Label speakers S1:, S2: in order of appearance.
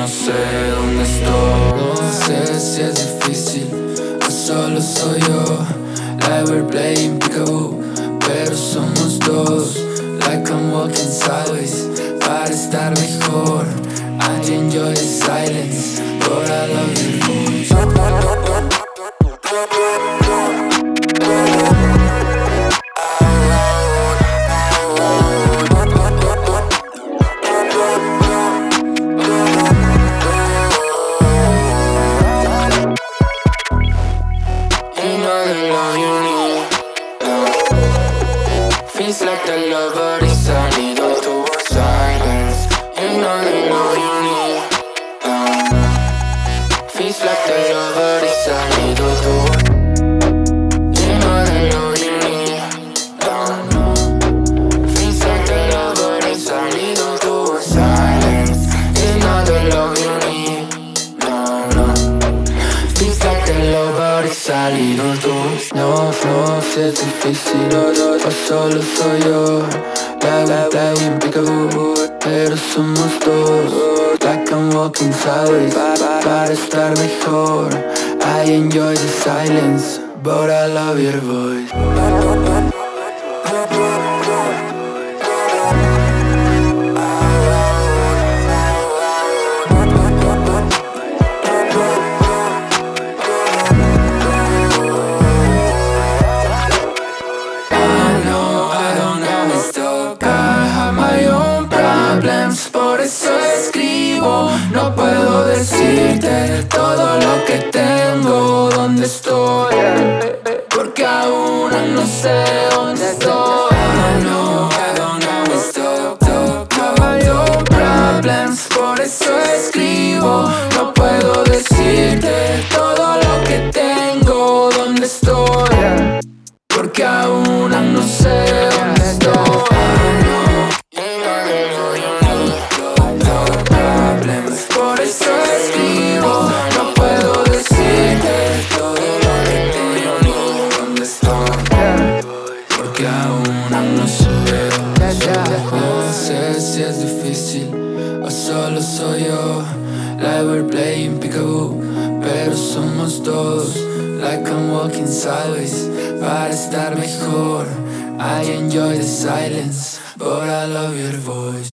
S1: no sé dónde estoy. No sé si es difícil o solo soy yo. Like we're playing peekaboo, pero somos dos. Like I'm walking sideways para estar mejor. I enjoy the silence, but I love your voice. Feels like the love, but it's a little too silence. You know the love you need. Feels like the love, but it's a little too. You know the love you need. Feels like the love, but it's a little too silence. You know the love you need. Feels like the love, but it's a little too. No, si es difícil o solo soy yo. Like peekaboo, pero somos dos. Like I'm walking sideways para estar mejor. I enjoy the silence, but I love your voice. Por eso escribo, no puedo decirte todo lo que tengo, dónde estoy, porque aún no sé dónde estoy. I don't know stop, have my own problems. Por eso escribo, no puedo decirte todo lo que tengo, dónde estoy, porque aún no sé dónde estoy. Por eso escribo, no puedo decirte todo lo que tengo, dónde estoy, porque aún no sé. No sé si es difícil o solo soy yo. Like we're playing peekaboo, pero somos dos. Like I'm walking sideways para estar mejor. I enjoy the silence, but I love your voice.